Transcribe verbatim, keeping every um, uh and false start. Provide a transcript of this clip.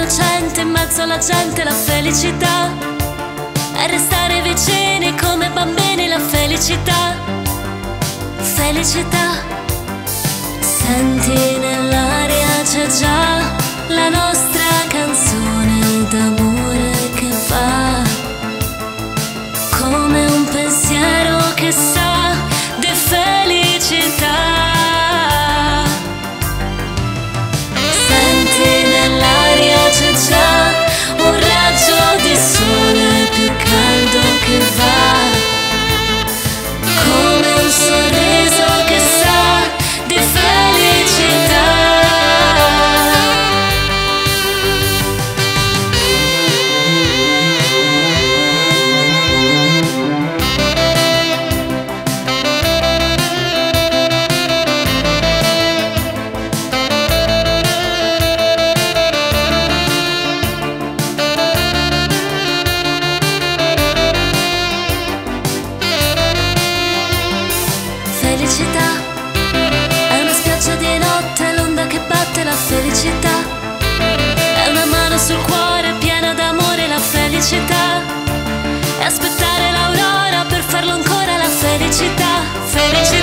innocente in mezzo alla gente, la felicità è restare vicini come bambini, la felicità, felicità. Senti nell'aria c'è già la nostra canzone d'amore che va come un pensiero che sa di felicità. Senti nell'aria c'è già un raggio di sole più caldo che va come un sorriso che sa di felicità. Felicità è una spiaggia di notte, l'onda che batte, la felicità è una mano sul cuore piena d'amore, la felicità è aspettare l'aurora per farlo ancora, la felicità, felicità.